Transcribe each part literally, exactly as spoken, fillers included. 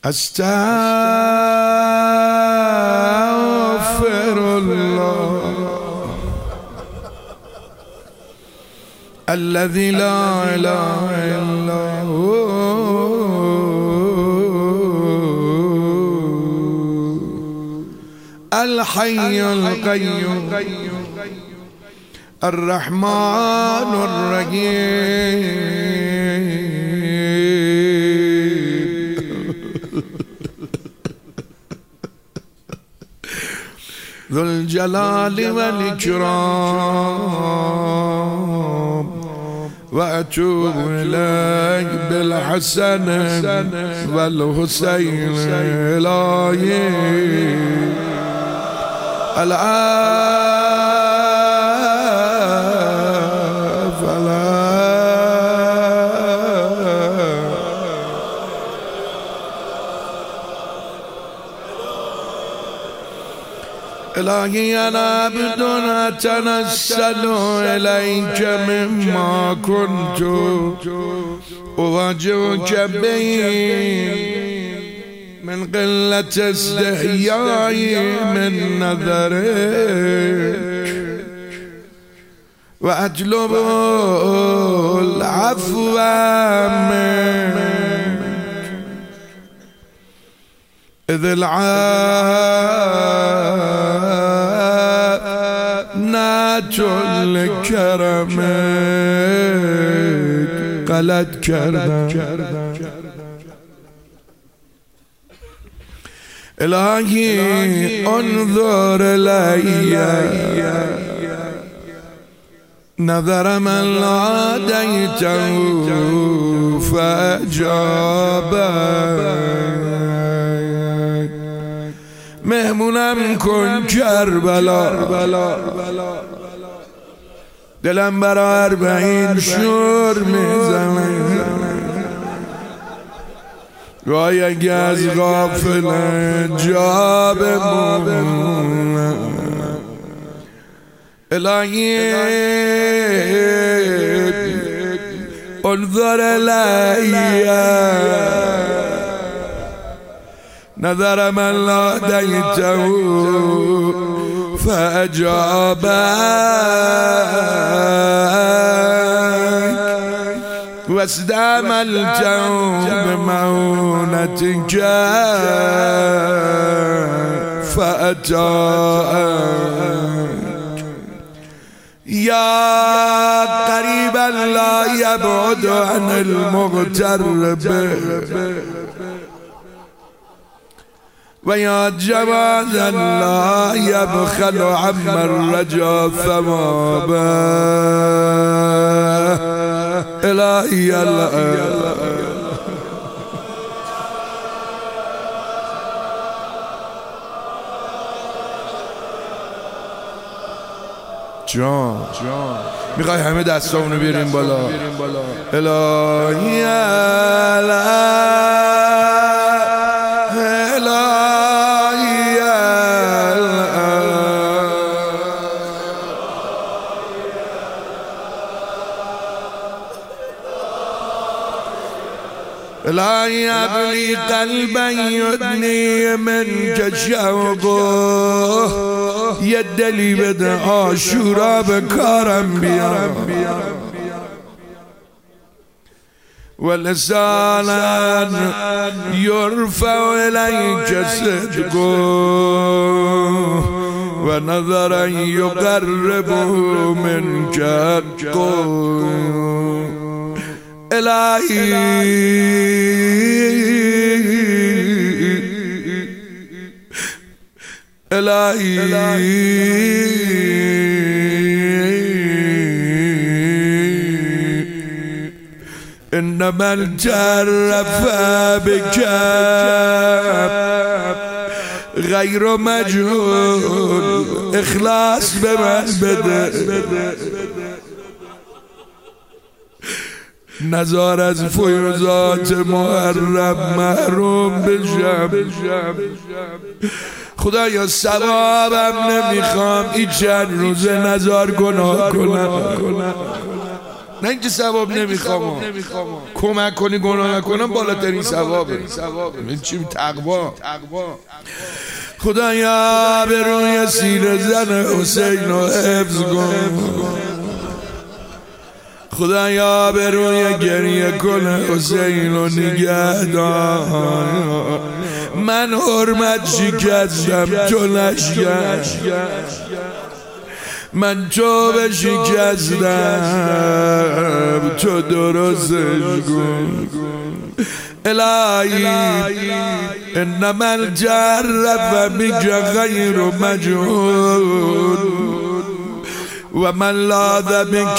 استغفر الله الذي لا اله الا هو الحي القيوم الرحمن الرحيم ذو الجلال والإكرام وأتوب إليك بالحسن والحسين إلهي العاف إلهي أنا عبد أتنزل إليك مما كنت أواجهك به من قلة استحيائي من نظرك وأطلب العفو منك إذ العانات لكرمك قلت كردا إلهي انظر إلي نظر من عاديته فأجابك مهمونم کن کربلا دلم برا اربعین شور میزنه گاهی اگه از غافل جا بمونم الهی انظر الی نظر من لا دیته فأجابك واستعملته بمعونتك فأتاك يا قريبا لا يبعد عن المغترب ويا جوادا لا يبخل عمن رجا فما به إلهي الله جان میخوای همه دستامونو بیاریم بالا الهی الله لا يبلي قلبا يدني منك شوقه يدلي بدا عاشورا بكارم بيا ولسانا يرفع إليك صدقه ونظرا يقربه منك حقه إلهي إلهي إنما الجرف بك غير مجهول إخلاص بمن بده نزار از فیوزات محرم محروم بشم خدایا ثوابم نمیخوام این چند روزه نزار گناه کنم نه اینکه ثواب نمیخوام، کمک کنی گناه نکنم بالاترین ثوابه. این چی؟ تقوا. خدایا به روی سینه زن حسین رو حفظ کن، خدایا به روی گریه کن حسین رو نگه دار. من حرمت شکستم تو نشکست، من تو به شکستم تو درستش کن. الهی انما الجرب بک غیر مجهول و من لاذ بک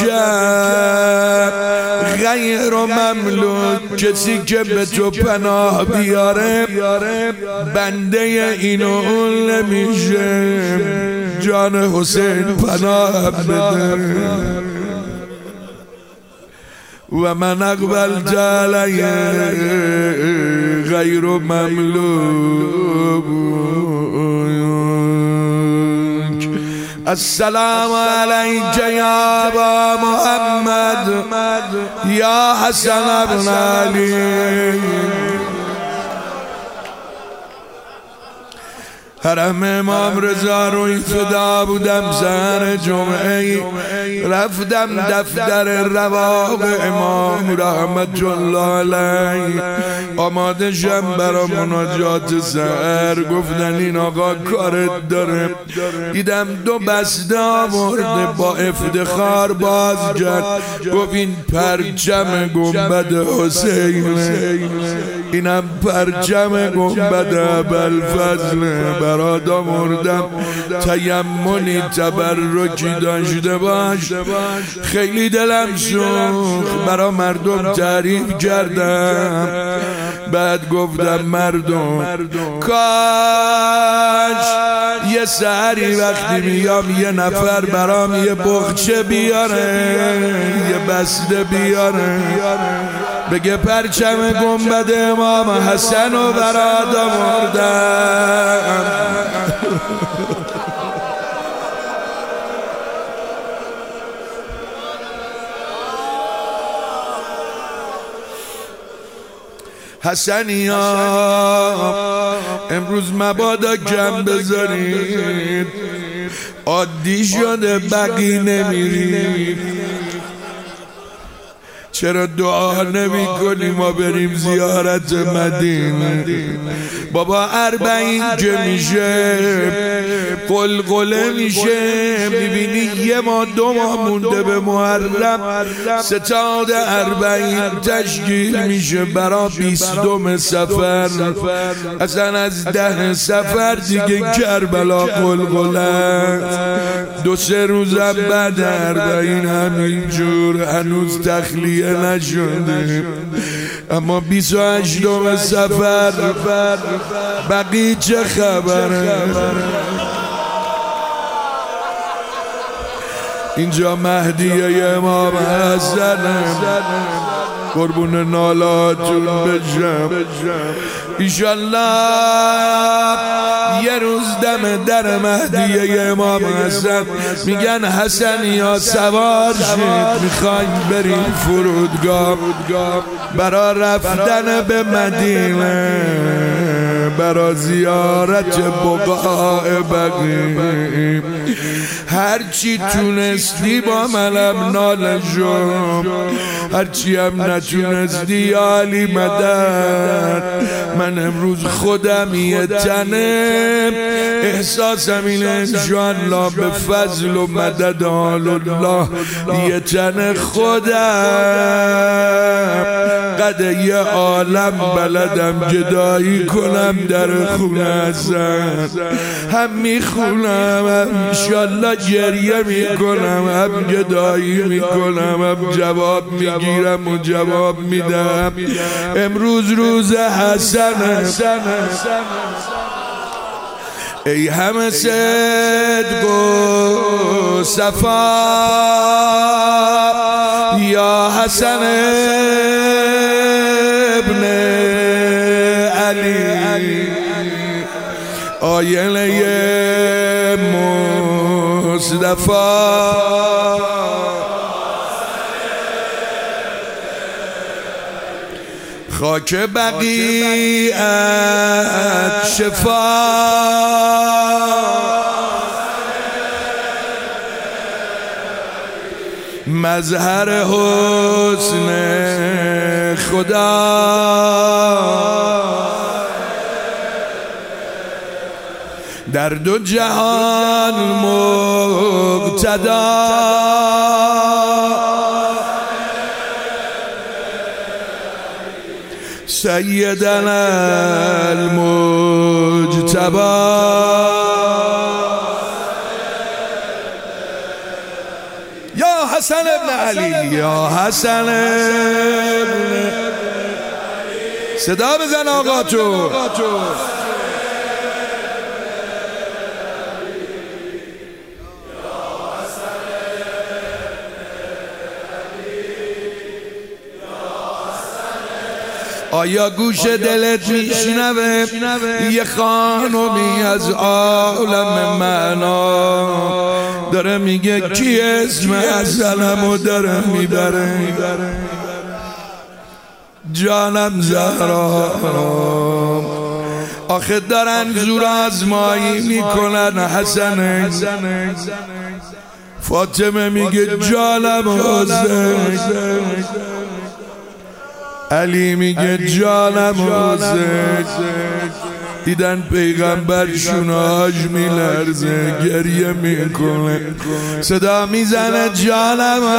غیر مملوک. کسی که به تو پناه بیاره بنده اینو اون نمیشه. جان حسین پناه بده. و من اقبلت علی غیر مملوک. السلام علیک یا ابا محمد یا حسن ابن علی. حرم امام رضا روی فدا بودم. سحر جمعه رفتم دفتر رواق امام رحمت الله علیه، آماده شم برا مناجات سحر. گفتن این آقا کارت داره. دیدم دو بسته آورده با افتخار باز کرد. گفت این پرچم گنبد حسین، اینم پرچم گنبد ابوالفضل. برادا مردم تیمنی تبرکی داشته باش. خیلی دلم سوخت، برا مردم تعریف کردم. بعد گفتم مردم کاش یه سحری وقتی میام یه نفر برام یه بخچه بیاره، یه بسته بیاره، بگه پرچم گنبد امام حسن و برادا مردم. حسنیا امروز مبادا کم بذارید، عادی شده بقی نمیرید. چرا دعا نمی کنیم ما بریم زیارت مدینه؟ بابا اربعین که میشه قلقله میشه، میبینی یه ماه دو ماه مونده به محرم، ستاد اربعین تشکیل میشه برا بیستم سفر. اصلا از ده سفر دیگه کربلا قلقله. دو سه روزم بعد اربعین همینجور هنوز تخلیه نشده، اما بیست و هشتم سفر بقی چه خبره؟ اینجا مهدیه امام حسن، قربون نالاتون بشم. ایشالله یه روز دم در مهدیه امام حسن میگن حسن یا سوار شید، میخوایم بریم فرودگاه برا رفتن به مدینه، برا زیارت بقاع بقی. هرچی تونستی با منم نالشم، هرچی هم نتونستی یا علی مدد. من امروز خودم یه تنه، احساسم اینه انشاءالله به فضل و مدد آل الله یه تنه خودم قد یه عالم بلدم جدایی کنم در خونه هستم. هم میخونم هم انشاءالله گریه میکنم، هم جدایی میکنم، هم جواب میگیرم و جواب میدم. امروز روز حسن، ای همه صدق و صفا یا حسن ابن علی، آینه مصطفی خاک بقیعت شفا مظهر حسن خدا در دو جهان مقتدا سیدنا المجتبی یا حسن ابن علی یا حسن ابن صدا بزن آقا تو آیا گوش دلت میشنوه یه خانومی از عالم معنا داره میگه کی اسم ازلمو داره میبره جانم زهرا آخه دارن زور آزمایی میکنن حسن فاطمه میگه جانم حسین علی میگه جانم حسین دیدن پیغمبر شونهاش میلرزه گریه میکنه صدا میزنه جانم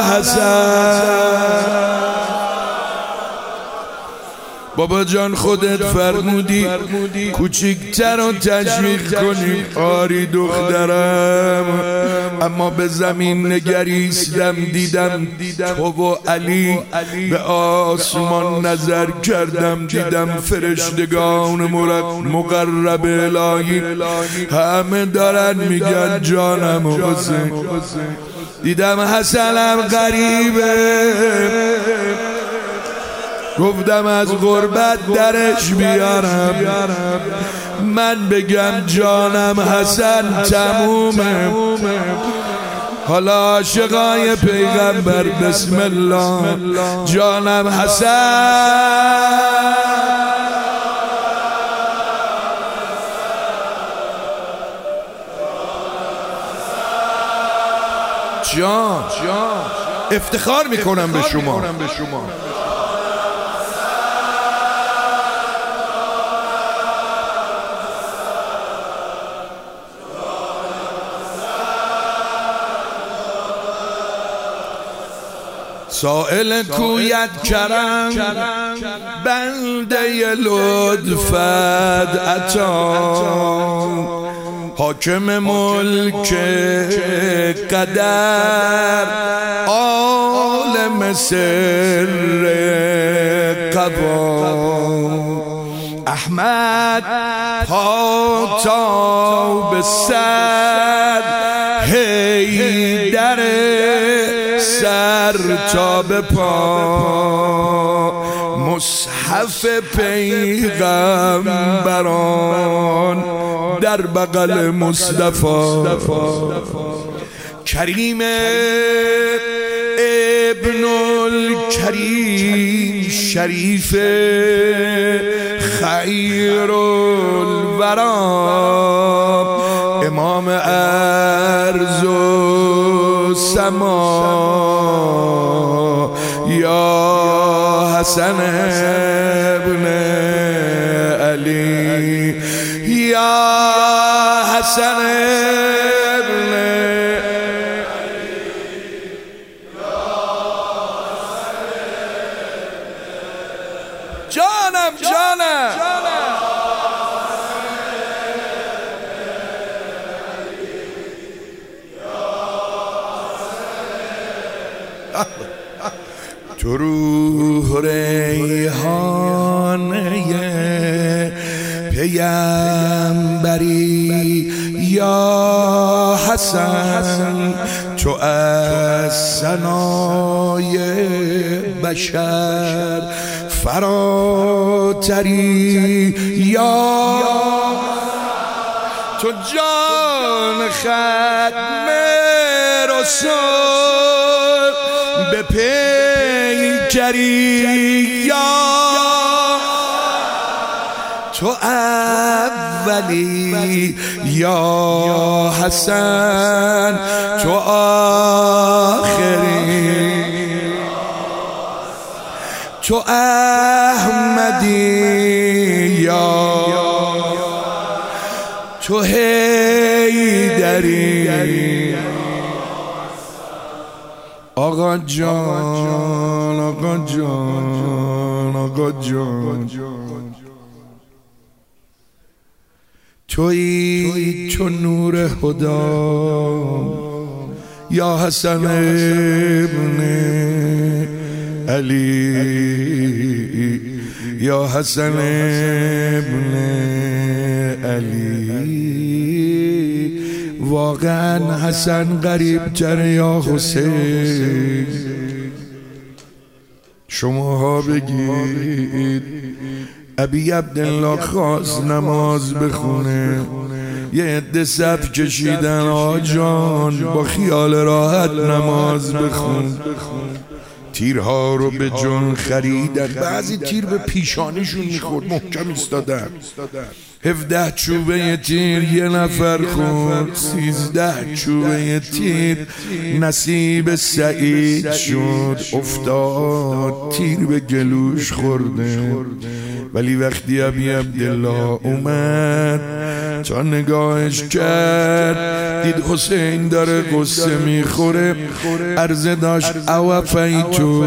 حسن بابا جان خودت فرمودی کوچیکتر رو تشویق کنیم آری دخترم اما به زمین نگریستم دیدم تو و علی به آسمان نظر کردم دیدم فرشتگان مقرب الهی همه دارن میگن جانم حسین دیدم حسنم غریبه گفتم از غربت درش بیارم من بگم جانم حسن تمومه حالا عاشقای پیغمبر بسم الله جانم حسن جان افتخار میکنم به شما سائل کویت کرم بنده لطفت عطا حاکم ملک قدر عالم سر قضا احمد پا تا به سر حیدر سر تا به پا مصحف پیغمبران در بغل مصطفی کریم ابن الکریم شریف خیر الورا امام ارض و سما یا حسن ابن علی یا حسن ابن جانم جانم تو روح ریحانه پیمبری یا حسن تو از ثنای بشر فراتری یا تو جان ختم رسول به پیکری یا اولی یا حسن تو آخری تو احمدی یا تو حیدری آقا جان آقا جان آقا جان تویی تو نور خدا یا حسن ابن علی یا حسن ابن علی واقعا حسن غریب تر یا حسین شماها بگید ابی عبدالله خواست نماز بخونه یه عده صف کشیدن آجان با خیال راحت نماز بخون تیرها رو به جون خریدن بعضی تیر به پیشانیشون میخورد محکم ایستادن هفده چوبه تیر یه نفر خورد سیزده چوبه تیر نصیب سعید شد افتاد تیر به گلوش خورده ولی وقتی ابی عبدالله اومد تا نگاهش کرد دید حسین داره قصه میخوره عرضه داشت اوفیتو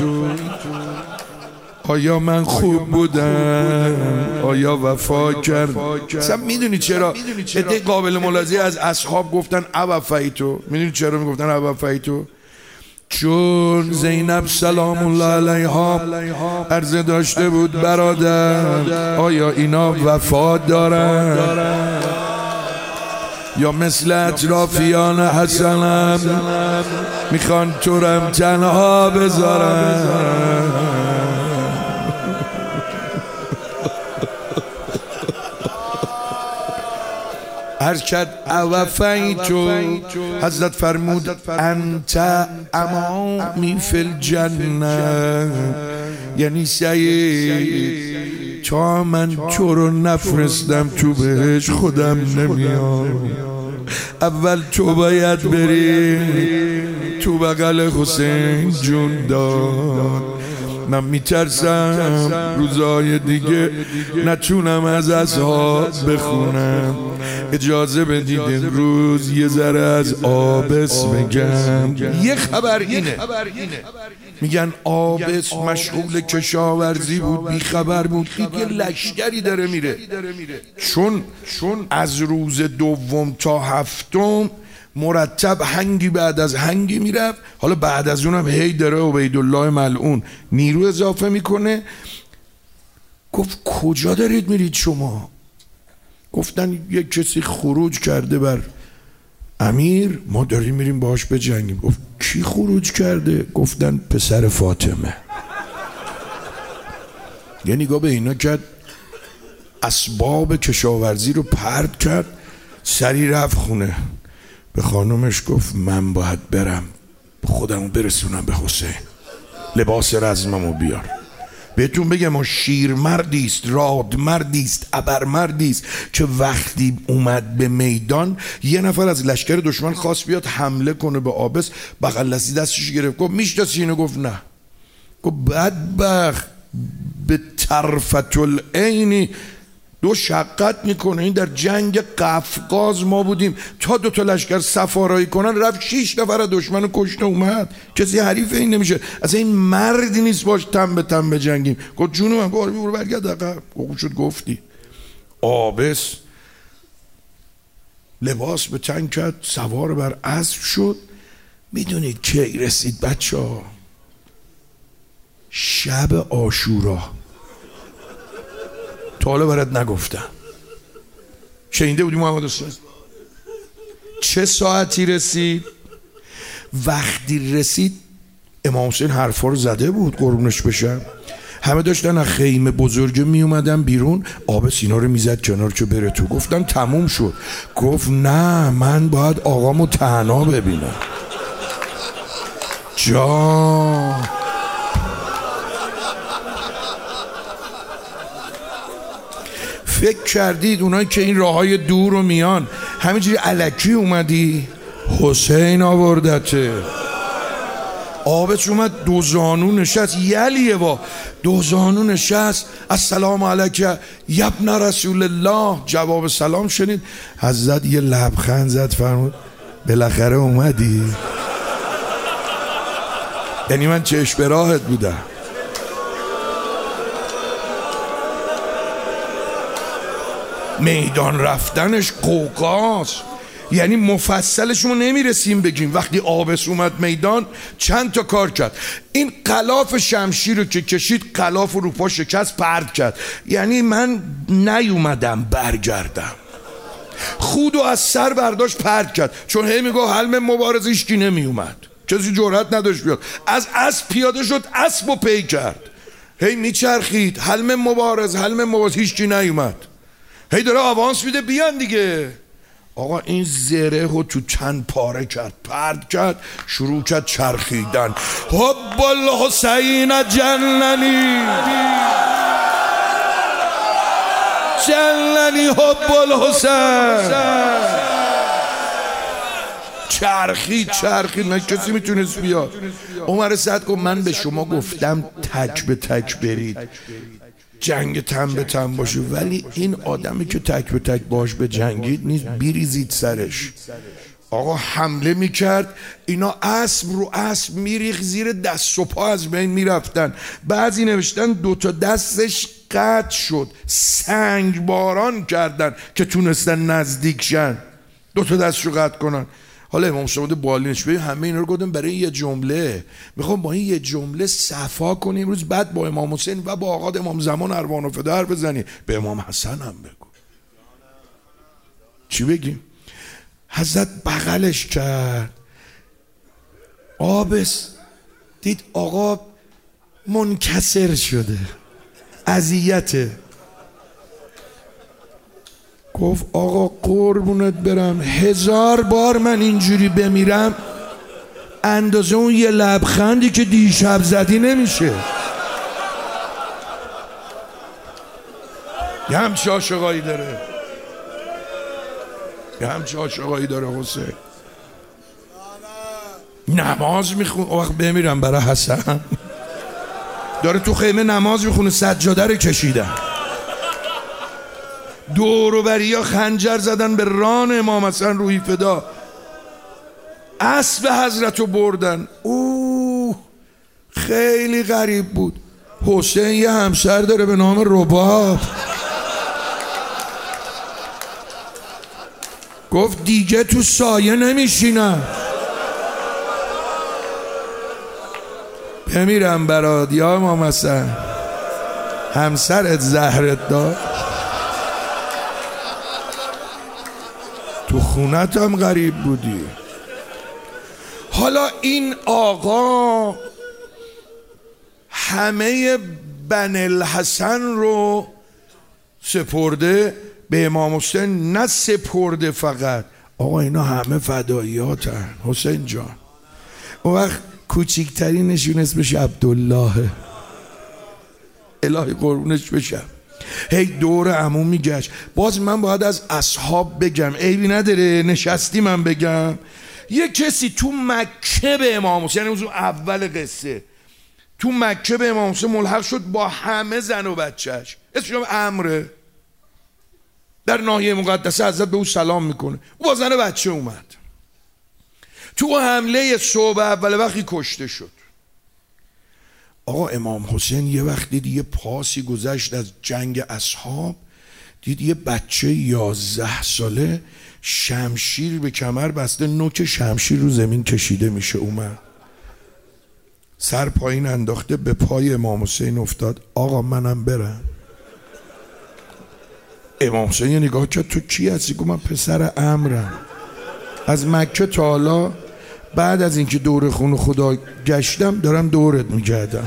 آیا من خوب بودم آیا وفا کرد اصلا میدونی چرا عده قابل ملاحظه از اصحاب گفتن اوفیتو میدونی چرا میگفتن اوفیتو چون زینب سلام الله علیها عرضه داشته بود برادر آیا اینا وفا دارن یا مثل اطرافیان حسنم میخوان تورم تنها بذارن عرض کرد اوفیتو حضرت فرمود انت امامی فی الجنه یعنی سعید تا من تو رو نفرستم تو بهش خودم نمیام اول تو باید بری تو بغل حسین جون داد من میترسم روزای دیگه نتونم از اصحاب بخونم اجازه بدید امروز یه ذره از آبس بگم یه خبر اینه میگن آبس مشغول کشاورزی بود بی خبر بود دیگه لشکری داره میره چون چون از روز دوم تا هفتم مرتب هنگی بعد از هنگی میرفت حالا بعد از اونم هی داره عبیدالله ملعون نیرو اضافه میکنه گفت کجا دارید میرید شما گفتن یک کسی خروج کرده بر امیر ما داریم میریم باهاش بجنگیم گفت کی خروج کرده گفتن پسر فاطمه یه نگاه به اینا کرد اسباب کشاورزی رو پرت کرد سری رفت خونه به خانومش گفت من باید برم خودمو برسونم به حسین لباس رزممو بیار بهتون بگم ما شیر مردیست راد مردیست ابر مردیست که وقتی اومد به میدان یه نفر از لشکر دشمن خواست بیاد حمله کنه به آبس بغل دستی دستش گرفت گفت میشناسی اینو گفت نه گفت بدبخت به طرفت العینی دو شقت میکنه این در جنگ قفقاز ما بودیم تا دو تا لشکر سفارایی کنن رفت شیش نفر دشمن کشته اومد کسی حریف این نمیشه اصلا این مردی نیست باش تن به تن بجنگیم گفت جونو من گفت برو برگرد عقب گفت شد گفتی آبس لباس به تن کرد سوار بر اسب شد میدونید کی رسید بچه ها شب عاشورا تا حالا برات نگفتم شنیده بودی محمد استاد چه ساعتی رسید وقتی رسید امام حسین حرفا رو زده بود قربونش بشم همه داشتن از خیمه بزرگه می اومدن بیرون آب سینا رو میزد کنار که بره تو گفتن تموم شد گفت نه من باید آقامو تنها ببینم جان فکر کردید اونایی که این راههای دور رو میان همینجوری الکی اومدی؟ حسین آوردته. آبش اومد دو زانو نشست، یلیه با دو زانو نشست. السلام علیک یبن رسول الله. جواب سلام شنید، حضرت یه لبخند زد فرمود بالاخره اومدی. یعنی من چشم به راهت بودم. میدان رفتنش قوقاست، یعنی مفصلشون نمیرسیم بگیم. وقتی آبس اومد میدان چند تا کار کرد. این غلاف شمشیر رو که کشید، غلاف رو پا شکست، پرد کرد. یعنی من نیومدم برگردم. خودو از سر برداشت پرد کرد، چون هی میگو حلم مبارز هیچکی نمیومد، کسی جرأت نداشت بیاد. از اسب پیاده شد، اسب و پی کرد، هی میچرخید حلم مبارز حلم مبارز، هیچکی نیومد. هی داره آوانس میده بیان دیگه. آقا این زره رو تو چند پاره کرد، پرد کرد، شروع کرد چرخیدن. حب الحسین جننی جننی حب الحسین. چرخید چرخید، نه کسی میتونست بیاد. عمر سعد گفت من به شما گفتم تک به تک برید، جنگ تن به تن باشه، ولی این آدمی که تک به تک باش به جنگید نیست، بیریزید سرش. آقا حمله میکرد، اینا اسب رو اسب میریخ زیر دست و پا از بین میرفتن. بعضی نوشتن دوتا دستش قطع شد، سنگ باران کردن که تونستن نزدیک شن، دوتا دستشو قطع کنن. حالا امام صادق بالینش ببین همه اینا رو گفتم برای یه جمله، میخوام با این یه جمله صفا کنیم امروز، بعد با امام حسین و با آقا امام زمان اروان و فدر بزنی. به امام حسن هم بگو. چی بگیم؟ حضرت بغلش کرد، آبس دید آقا منکسر شده، اذیته. گفت آقا قربونت برم، هزار بار من اینجوری بمیرم اندازه اون یه لبخندی که دیشب زدی نمیشه. یه همچه عاشقایی داره، یه همچه عاشقایی داره حسین. نماز میخونه، وقت بمیرم برای حسن. داره تو خیمه نماز میخونه، سجاده رو کشیدن، دور و بریا خنجر زدن به ران امام حسن روحی فدا، اسب حضرت رو بردن. اوه خیلی غریب بود. حسین یه همسر داره به نام رباب. گفت دیگه تو سایه نمیشینم، بمیرم برات یا امام حسن. همسرت زهرت داد، تو خونت هم غریب بودی. حالا این آقا همه بن الحسن رو سپرده به امام حسین، نه سپرده فقط، آقا اینا همه فداییاتن. حسین جان اون وقت کوچیکترینشون اسمش عبدالله، الهی قربونش بشم. هی دور عمو میگشت. باز من باید از اصحاب بگم، عیبی نداره نشستی من بگم. یه کسی تو مکه به امام حسین، یعنی اول قصه تو مکه به امام حسین ملحق شد با همه زن و بچهش، اسمش عمره. در ناحیه مقدسه حضرت به او سلام میکنه، او با زن و بچه اومد. تو حمله صبح اول وقتی کشته شد. آقا امام حسین یه وقت دید یه پاسی گذشت از جنگ اصحاب، دید یه بچه یازده ساله شمشیر به کمر بسته، نوک شمشیر رو زمین کشیده میشه. اومد سر پایین انداخته، به پای امام حسین افتاد. آقا منم برم؟ امام حسین یه نگاه کرد، تو کی هستی؟ گفت من پسر عمرم، از مکه تا حالا بعد از اینکه دور خون خدا گشتم دارم دورت میگردم.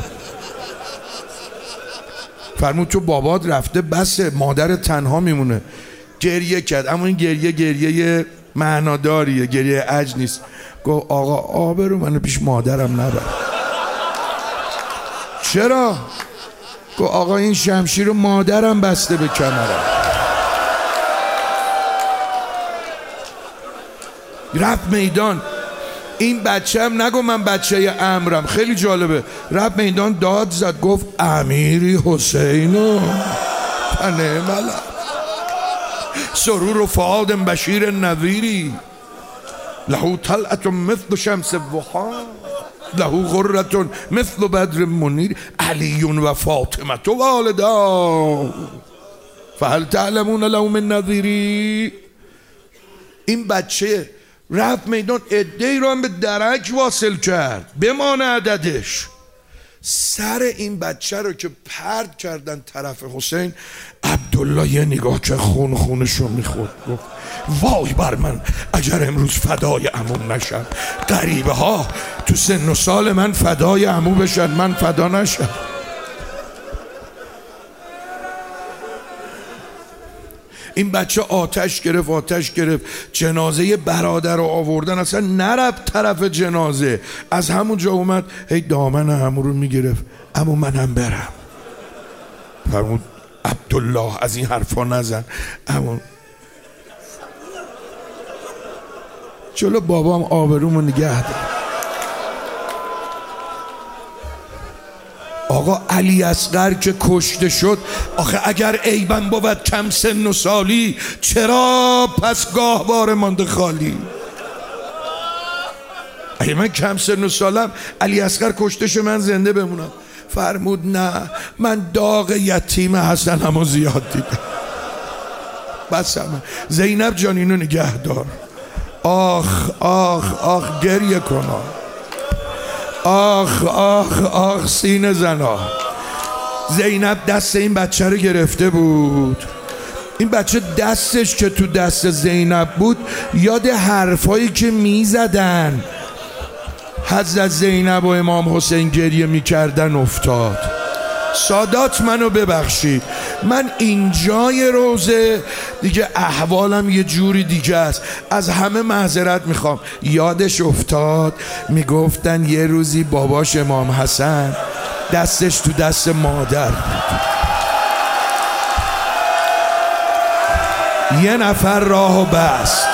فرمود تو بابات رفته بس، مادر تنها میمونه. گریه کرد، اما این گریه گریه معناداریه، گریه عجز نیست. گفت آقا آبرو منو پیش مادرم نبر. چرا؟ گفت آقا این شمشیر رو مادرم بسته به کمرم. رفت میدان. این بچه هم نگو من بچه امرم، خیلی جالبه، رفت میدان داد زد گفت امیری حسینو پنه ملک سرور و فؤاد بشیر نویری له طلعت مثل شمس الضحی له غرة مثل بدر منیر علی و فاطمه و والدا فهل تعلمون له من نظیری. این بچه رفت میدان، عده‌ای رو هم به درک واصل کرد بمانه عددش. سر این بچه رو که پرد کردن طرف حسین، عبدالله یه نگاه که خون خونشو میخورد گفت وای بر من اگر امروز فدای عموم نشم. غریبه ها تو سن و سال من فدای عمو بشن، من فدا نشم. این بچه آتش گرفت آتش گرفت جنازه برادر رو آوردن، اصلا نرفت طرف جنازه، از همون جا اومد هی دامن عمو رو میگرفت، عمو منم برم. فرمود عبدالله از این حرفا نزن، عمو جلو بابام آبرومو نگه دار. آقا علی اصغر که کشته شد، آخه اگر عیبم بود کم سن و سالی، چرا پس گاهواره مانده خالی؟ اگه من کم سن و سالم علی اصغر کشته شد من زنده بمونم. فرمود نه، من داغ یتیم حسنمو زیاد دیدم. بس همه. زینب جان اینو نگه دار. آخ آخ آخ گریه کنا، آخ آخ آخ سینه زنا. زینب دست این بچه رو گرفته بود. این بچه دستش که تو دست زینب بود یاد حرفایی که میزدن حضرت زینب و امام حسین گریه میکردن افتاد. سادات منو ببخشید، من اینجای روزه دیگه احوالم یه جوری دیگه است، از همه معذرت میخوام. یادش افتاد میگفتن یه روزی باباش امام حسن دستش تو دست مادر بود، یه نفر راهو بست.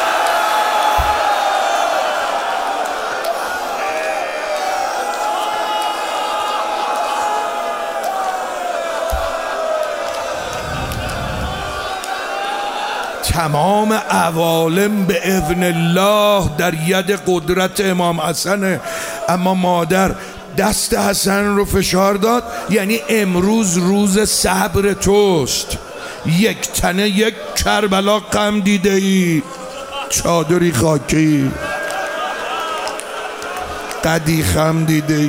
تمام عوالم به اذن الله در ید قدرت امام حسنه، اما مادر دست حسن رو فشار داد، یعنی امروز روز صبر توست، یک تنه یک کربلا غم دیده ای، چادری خاکی قدی خم دیده ای،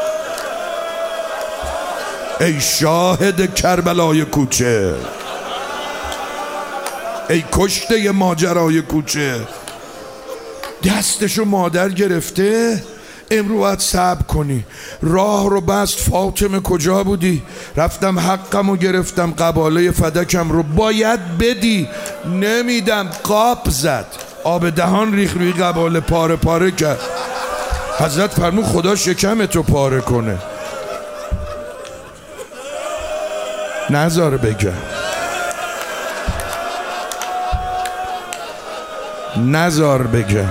ای شاهد کربلای کوچه، ای کشته ماجرای کوچه. دستشو مادر گرفته، امرو باید صبر کنی. راه رو بست، فاطمه کجا بودی؟ رفتم حقمو گرفتم، قباله فدکم رو باید بدی، نمیدم. قاب زد، آب دهان ریخ روی قباله، پاره پاره کرد. حضرت فرمود خدا شکمتو پاره کنه. نذار بگم، نذار بگم.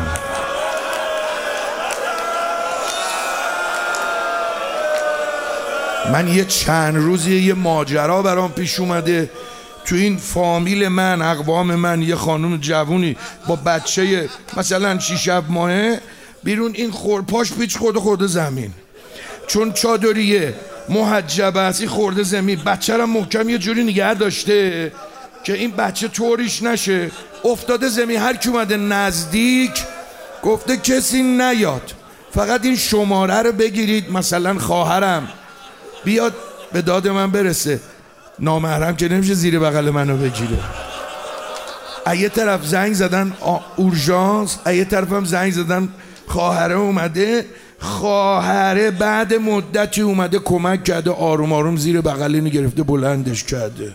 من یه چند روزی یه ماجرا برام پیش اومده تو این فامیل من، اقوام من، یه خانم جوونی با بچه مثلا شیش هفت ماهه بیرون، این خور پاش پیچ خورده خورده زمین، چون چادریه محجبه است خورده زمین. بچه را محکم یه جوری نگه داشته که این بچه طوریش نشه، افتاده زمین. هر کی اومده نزدیک گفته کسی نیاد، فقط این شماره رو بگیرید، مثلا خواهرم بیاد به داد من برسه. نامحرم که نمیشه زیر بغل منو بگیره. یه طرف زنگ زدن اورژانس، یه طرف هم زنگ زدن خواهره اومده. خواهره بعد مدتی اومده کمک کرده، آروم آروم زیر بغل اینو گرفته بلندش کرده.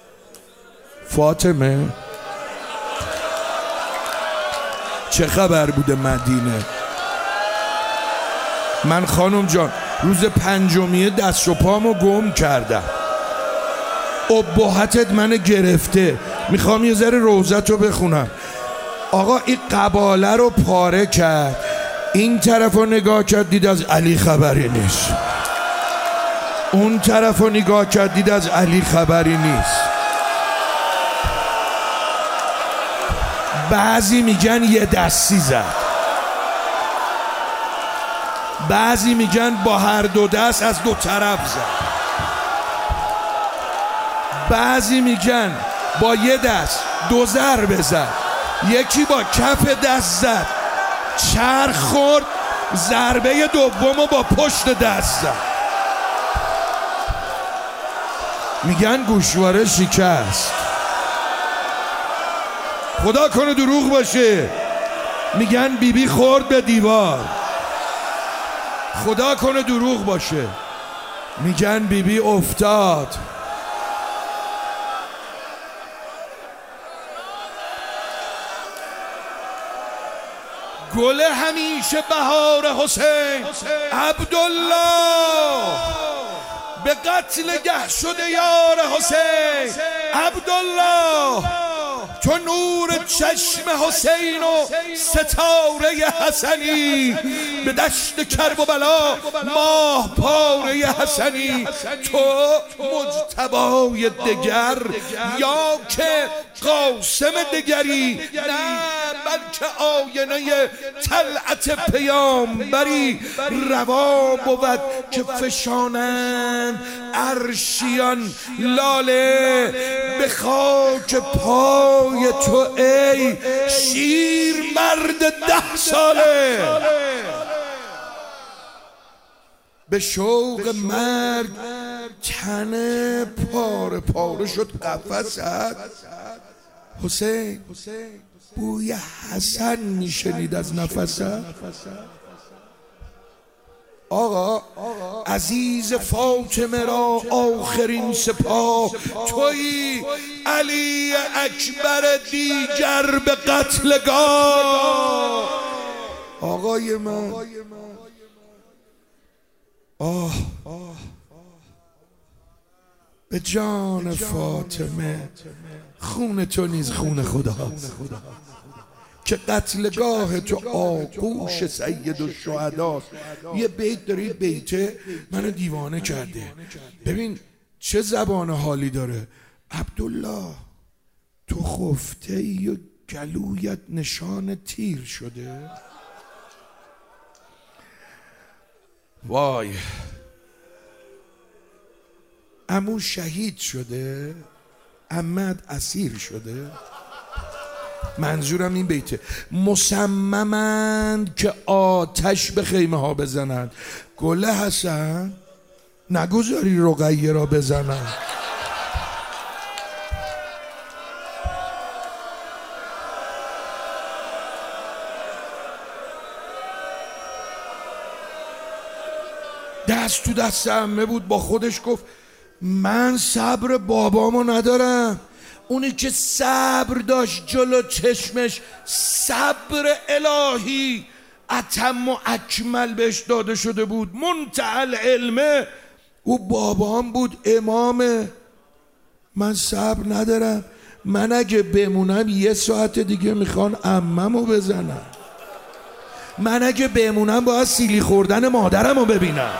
فاطمه چه خبر بوده مدینه؟ من خانم جان روز پنجمیه دست و پامو گم کردم، ابهتت منو گرفته، میخوام یه ذره روزتو بخونم. آقا این قباله رو پاره کرد، این طرف رو نگاه کرد دید از علی خبری نیست، اون طرف رو نگاه کرد دید از علی خبری نیست. بعضی میگن یه دستی زد، بعضی میگن با هر دو دست از دو طرف زد، بعضی میگن با یه دست دو ضربه زد، یکی با کف دست زد چرخ خورد، ضربه دومو با پشت دست زد. میگن گوشواره شکست. خدا کنه دروغ باشه. میگن بیبی بی خورد به دیوار. خدا کنه دروغ باشه. میگن بیبی بی افتاد. گل همیشه بهار حسین عبدالله، به قتل گه شده یار حسین عبدالله، تو نور چشم حسین و ستاره حسنی، به دشت کرب و بلا ماه پاره حسنی، تو مجتبای دگر یا که قاسم دگری، نه بلکه آینه طلعت پیامبری، روا بود که فشانند عرشیان لاله به خاک پای تو ای شیر مرد ده ساله. به شوق مرگ تن پاره پاره شد قفست. حسین بوی حسن میشنید از نفست. آقا عزیز فاطمه را آخرین سپاه تویی، علی اکبر دیگر به قتلگاه. آقای من آه به جان فاطمه، خون تو نیز خون خداست که قتلگاه تو آغوش سید الشهداست. یه بیت داره، بیت منو دیوانه کرده. ببین چه زبان حالی داره. عبدالله تو خفته ای و گلویت نشان تیر شده. وای عمو شهید شده، عمت اسیر شده. منظورم این بیته. مصممند که آتش به خیمه ها بزنند. گل حسن نگذاری رقیه را بزنند. دست تو دست عمه بود، با خودش گفت من صبر بابامو ندارم. اونی که صبر داشت جلو چشمش، صبر الهی اتم و اکمل بهش داده شده بود. منتهی علمه او بابام بود، امامه. من صبر ندارم، من اگه بمونم یه ساعت دیگه میخوان عممو بزنم، من اگه بمونم باید سیلی خوردن مادرمو ببینم،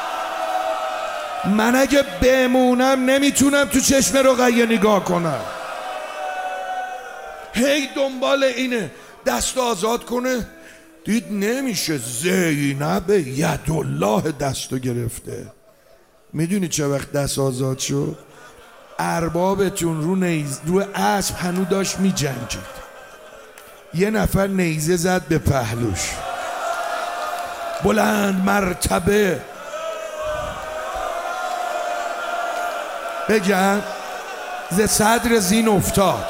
من اگه بمونم نمیتونم تو چشم رقیه نگاه کنم. هی دنبال اینه دست آزاد کنه، دید نمیشه. زینب یدالله دستو گرفته. میدونی چه وقت دست آزاد شد؟ اربابتون رو نیز رو اسب هنو داشت میجنگید، یه نفر نیزه زد به پهلوش، بلند مرتبه بگن ز صدر زین افتاد.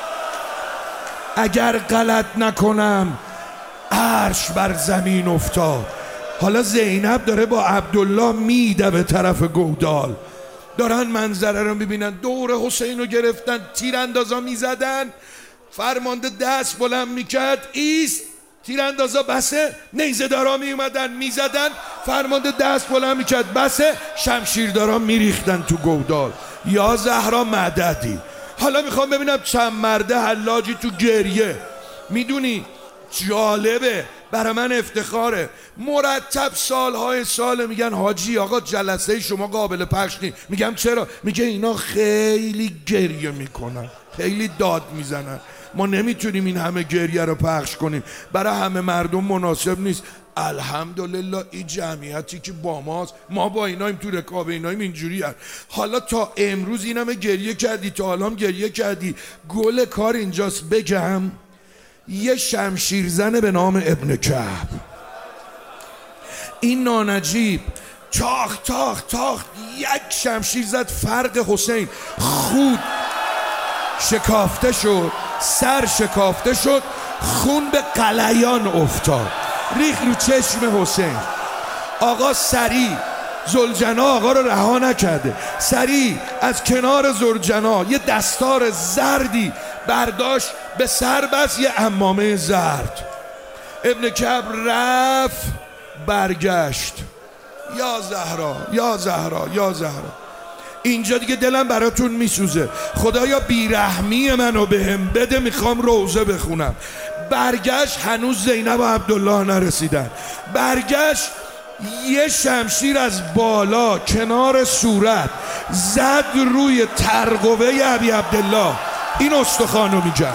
اگر غلط نکنم عرش بر زمین افتاد. حالا زینب داره با عبدالله میده به طرف گودال، دارن منظره رو میبینن. دور حسین رو گرفتن، تیراندازا میزدن. فرمانده دست بلند میکرد ایست، تیراندازا بسه. نیزه دارا میومدن میزدن، فرمانده دست بلند میکرد بسه. شمشیردارا میریختن تو گودال. یا زهرا مددی. حالا میخوام ببینم چند مرده حلاجی تو گریه میدونی جالبه، برای من افتخاره، مرتب سالهای سال میگن حاجی آقا جلسه شما قابل پخش نیست. میگم چرا؟ میگه اینا خیلی گریه میکنن، خیلی داد میزنن، ما نمیتونیم این همه گریه رو پخش کنیم، برای همه مردم مناسب نیست. الحمدلله این جمعیتی که با ماست، ما با ایناییم، تو رکاب ایناییم، اینجوری هست. حالا تا امروز این همه گریه کردی، تا حالا هم گریه کردی. گل کار اینجاست بگم یه شمشیرزن به نام ابن کعب، این نانجیب تاخ تاخ تاخ یک شمشیر زد فرق حسین، خود شکافته شد، سر شکافته شد، خون به قلیان افتاد، ریخ رو چشم حسین. آقا سریع زلجنا آقا رو رها نکرده، سریع از کنار زلجنا یه دستار زردی برداشت، به سر بس یه عمامه زرد. ابن کعب رفت برگشت، یا زهرا یا زهرا یا زهرا. اینجا دیگه دلم براتون میسوزه، خدایا بیرحمی منو بهم بده، میخوام روزه بخونم. برگشت، هنوز زینب و عبدالله نرسیدن، برگشت یه شمشیر از بالا کنار صورت زد روی ترقوه ابی عبدالله، این استخوانو میگم.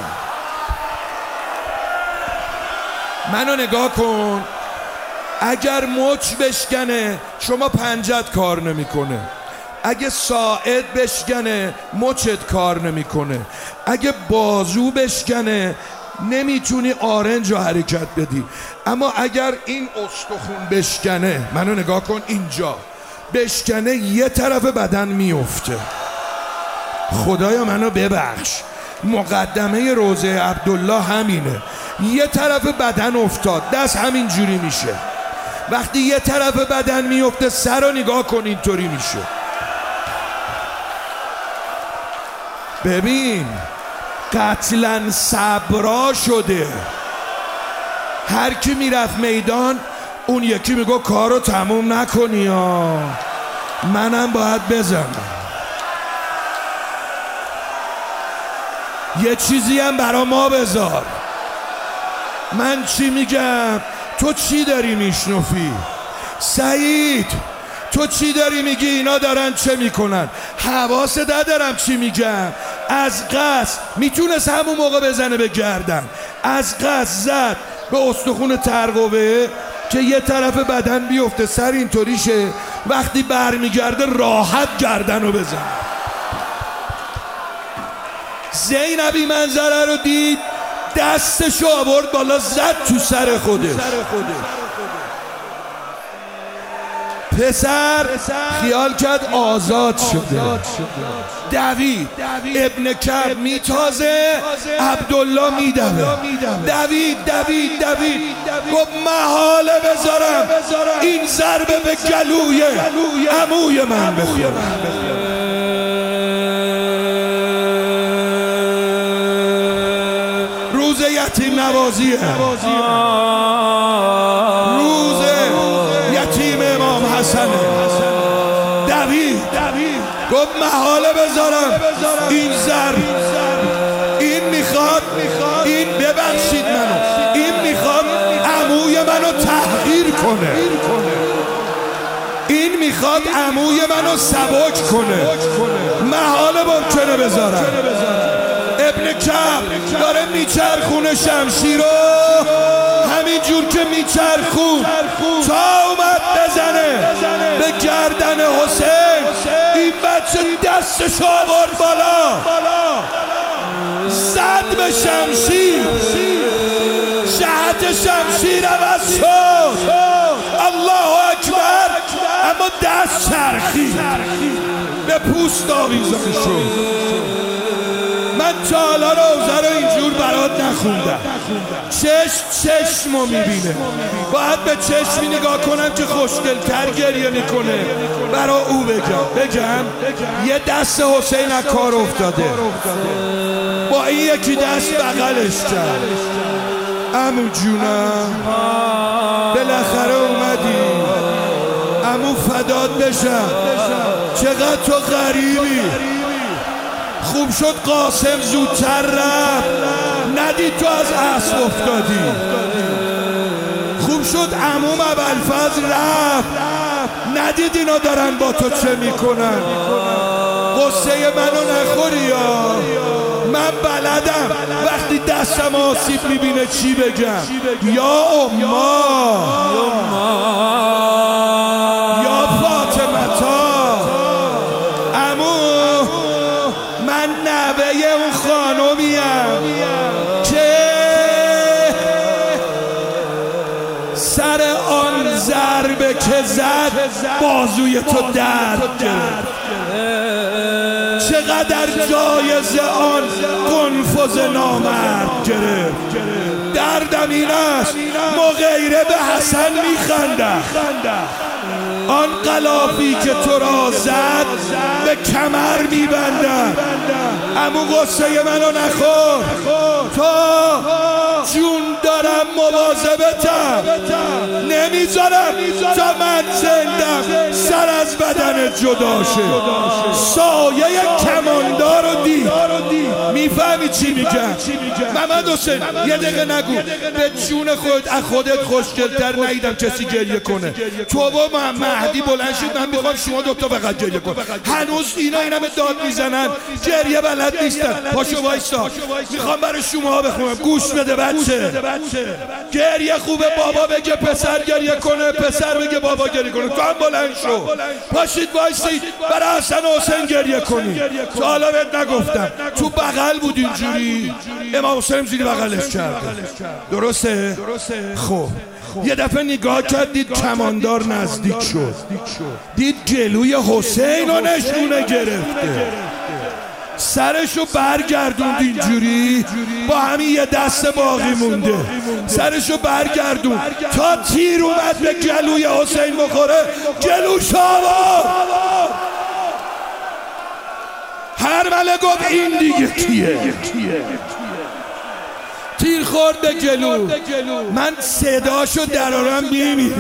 منو نگاه کن، اگر مچ بشکنه شما پنجت کار نمیکنه، اگه ساعد بشکنه مچت کار نمیکنه، اگه بازو بشکنه نمیتونی آرنج رو حرکت بدی، اما اگر این استخون بشکنه، منو نگاه کن، اینجا بشکنه یه طرف بدن میفته. خدایا منو ببخش، مقدمه روزه عبدالله همینه، یه طرف بدن افتاد، دست همین جوری میشه. وقتی یه طرف بدن میفته سر رو نگاه کن، اینطوری میشه. ببین قتلا صبرا شده، هر کی میرفت میدان اون یکی میگو کارو تموم نکنی ها، منم باید بزنم. یه چیزی هم برا ما بذار. من چی میگم تو چی داری میشنفی؟ سعید تو چی داری میگی اینا دارن چه میکنن؟ حواست ندارم چی میگم. از قصد میتونست همون موقع بزنه به گردن، از قصد زد به استخون ترقوه که یه طرف بدن بیفته، سر اینطوری شه، وقتی برمیگرده راحت گردن رو بزن. زینبی منظره رو دید، دستشو آورد بالا زد تو سر خودش. پسر خیال کرد آزاد شده، دوید، ابن کعب میتازه، عبدالله میدوه، دوید دوید دوید، گفت محاله بذارم این ضربه به گلوی عموی من بخوره. روز یتیم نوازیه، روز یتیم امام حسنه. دوید گفت محاله بذارم این ضرب، این میخواد، این ببخشید منو، این میخواد عموی منو تحقیر کنه، این میخواد عموی منو سبک کنه، محاله ممکنه بذارم. ابن کعب داره میچرخونه شمشیر رو، همین جور که میچرخون تا اومد بزنه به گردن حسین، این بچه دستش آورد بالا، زد به شمشیر، جهت شمشیر عوض شد، الله اکبر، اما دست چرخید، به پوست آویزان شد. من تا حالا روزه رو اینجور برات نخوندم. چشم چشمو میبینه، باید به چشمی نگاه کنم که خوشگل‌تر گریه میکنه، برا او بگم بگم یه دست حسین از کار افتاده، با این یکی دست بغلش کرد. عمو جونم بالاخره اومدی، عمو فدات بشم، چقدر تو غریبی، خوب شد قاسم زودتر رفت، ندید ندید تو از اسب افتادی. خوب شد عموم ابوالفضل رفت، ندید اینا دارن با تو چه میکنن. قصه منو نخوری یا من بلدم وقتی دستم آسیب میبینه چی بگم. یا اما یا فاطمتا، عمو من نوه اون خانومیم که سر آن ضربه که زد بازوی تو درد گرفت. چقدر جایز آن قنفذ نامرد گرفت. دردم این است مغیره به حسن میخندد. آن قلافی که تو را زد به کمر میبندد. امو غصه منو نخور، تو جون دارم مواظبتم، نمیذارم تا من زندم سر از بدن جدا شه. سایه کماندار رو دید. میفهمی چی میگم؟ محمد حسین یه دقیقه نگو، به جون خود از خودت خوشگلتر ندیدم کسی گریه کنه. تو و مهدی بلند شد، من میخوام شما دوتا فقط گریه کن. هنوز اینا این همه داد میزنن گریه بلد نیستن. پاشو وایستا، میخوام برای شما بخونم، گوش بده بچه. گریه خوبه بابا بگه پسر گریه کنه، پسر بگه بابا گریه کنه. تو هم بلند شو، پاشید وایسید برای حسن و حسین گریه کنی. تو حالا بهت نگفتم تو بغل بود اینجوری، امام حسین زیر بغلش کرده، درسته؟ خب یه دفعه نگاه کرد، دید کماندار نزدیک شد، دید جلوی حسین رو نشونه گرفته، سرشو برگردوند اینجوری، با همین یه دست باقی مونده، سرشو برگردوند تا تیر اومد به جلوی حسین بخوره، جلوش آورد. هر مله گفت این دیگه کیه؟ تیر خورد به جلو، من صداشو درارم میمیری.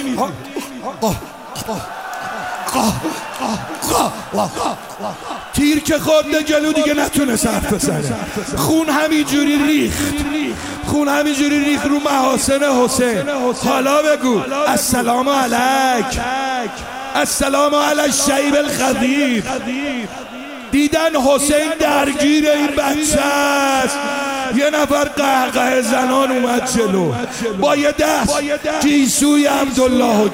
تیر که خورد به جلو دیگه نتونه حرف بزنه، خون همینجوری ریخت، خون همینجوری ریخت رو محاسن حسین. حالا بگو السلام علیک، السلام علی الشیب الخضیر. دیدن حسین درگیر این بچه است، یه نفر قهقه زنان اومد جلو با یه دست گیسوی عبدالله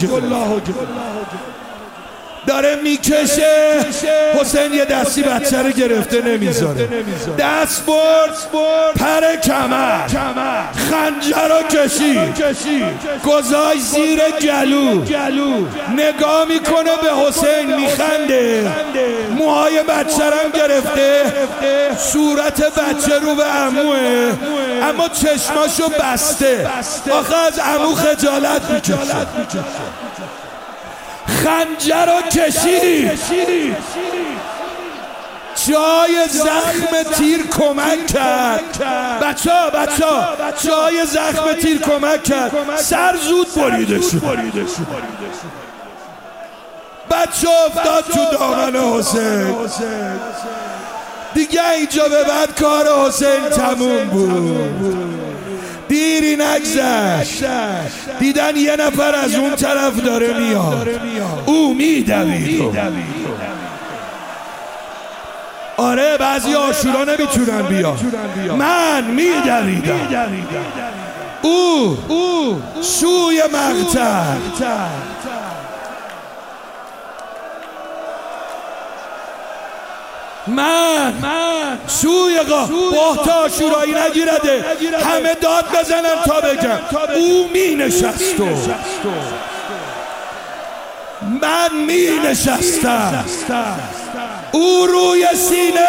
داره میکشه. حسین یه دستی بچه رو گرفته نمیذاره، دست برد پر کمر، خنجر رو کشید گذاشت زیر گلو، نگاه میکنه به حسین میخنده، موهای بچه رو گرفته، صورت بچه رو به عموه اما چشماشو بسته، آخه از عمو خجالت میکشه. خنجر رو کشید، جای زخم تیر کمک کرد. بچه ها بچه ها جای زخم تیر کمک کرد، سر زود بریده شد. بچه افتاد تو دامن حسین. دیگه اینجا به بعد کار حسین تموم بود. دیری نگذشت، دیدن یه نفر از اون طرف داره میاد، او میدوید. آره بعضی آشورا نمیتونن بیان، من میدویدم. او سوی مقتل، من سوی قا بحت آشورایی نگیرده، همه داد بزنن تا بگم او می نشست و من می نشستم. او روی سینه،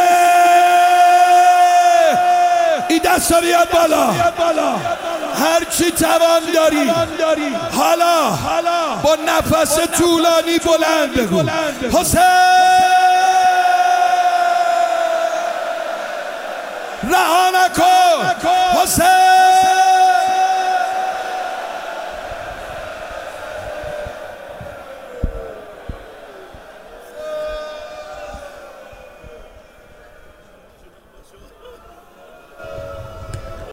این دستا بیاد بالا، هرچی توان داری حالا با نفس طولانی بلند بگو حسین رها نکن.